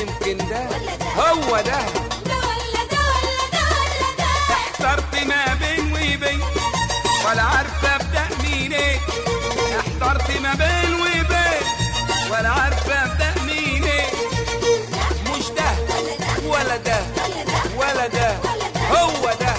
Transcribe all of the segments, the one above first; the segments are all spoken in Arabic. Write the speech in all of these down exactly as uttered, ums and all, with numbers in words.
يمكن ده هو ده. احترت ما بين وبين ولا عارفه ابدا منين. احترت ما بين وبين ولا عارفه ابدا منين. مش ده ولا ده ولا ده هو ده.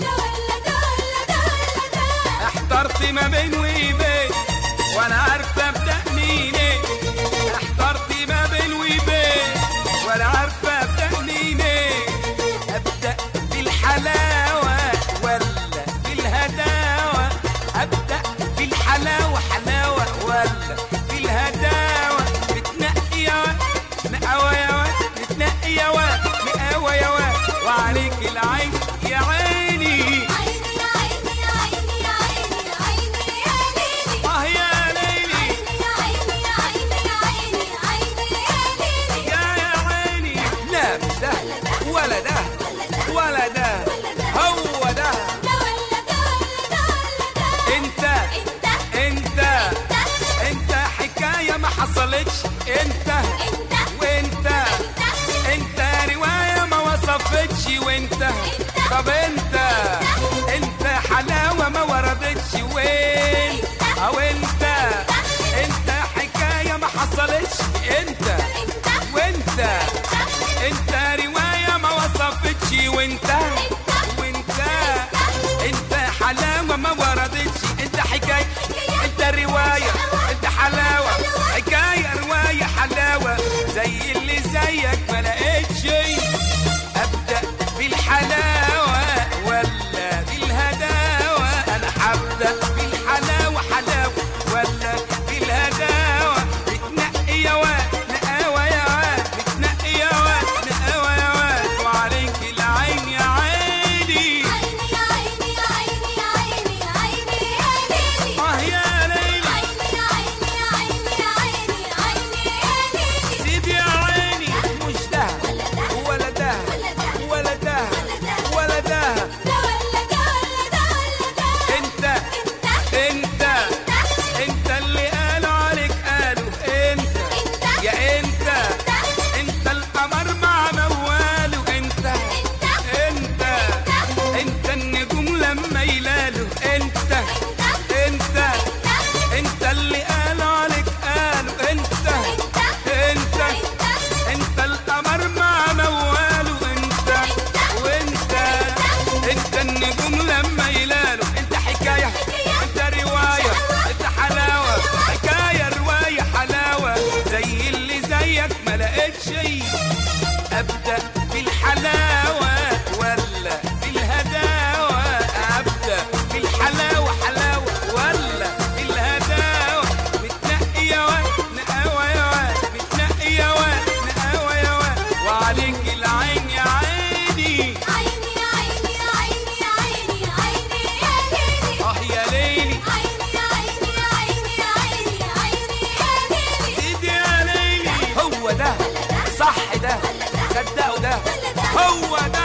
احترت ما بين وبين ولا عارفه ابدا منين. احترت ما بين وبين ولا عارفه ابدا منين. ابدا بالحلاوه ولا بالهداوه. ابدا بالحلاوه حلاوه ولا بالهداوه. بتنقي يا واد مقاوى يا واد. بتنقي يا واد مقاوى يا واد. وعليك العين يا عيني. ولا ده ولا ده هو ده. انت انت انت حكاية ما حصلتش. انت وانت انت رواية ما وصفتش. وانت طب انت انت حلاوة ما وردتش. وين او انت انت حكاية ما حصلتش. انت وانت انت رواية ما وصفتش. وانت وانت انت حلاوة ما وردتش. انت حكاية انت رواية انت حلاوة. حكاية رواية حلاوة زي اللي زيك ما لقيتش. ابدأ بالحلاوة ولا بالهداوة. انا هبدأ بالحلاوة حلاوة ولا بالهداوة. بتنقي يا واد نقاوة يا واد. بتنقي يا واد نقاوة يا واد. وعليك العين يا عيني. اه يا ليلي سيدي يا عيني. مش ده ولا ده ولا ده ولا ده. انت انت انت اللي قالوا عليك قالوا. انت يا انت انت القمر مع مواله. انت انت انت النجوم لما يلالوا. انت انت انت اللي قالوا عليك قالوا. انت انت انت القمر مع مواله. انت وانت انت النجوم لما يلالوا. انت حكاية انت رواية انت حلاوة. حكاية رواية حلاوة زي اللي زيك ما لقيتش. ابدأ بالحلاوة ولا بالهداوة. ابدأ بالحلاوة حلاوة ولا بالهداوة. بتنقي يا واد نقاوة يا واد. بتنقي يا واد نقاوة يا واد. وعليك العين يا عيني. اه يا ليلي سيدي يا ليلي. هو ده صح ده صدقوا ده هو ده.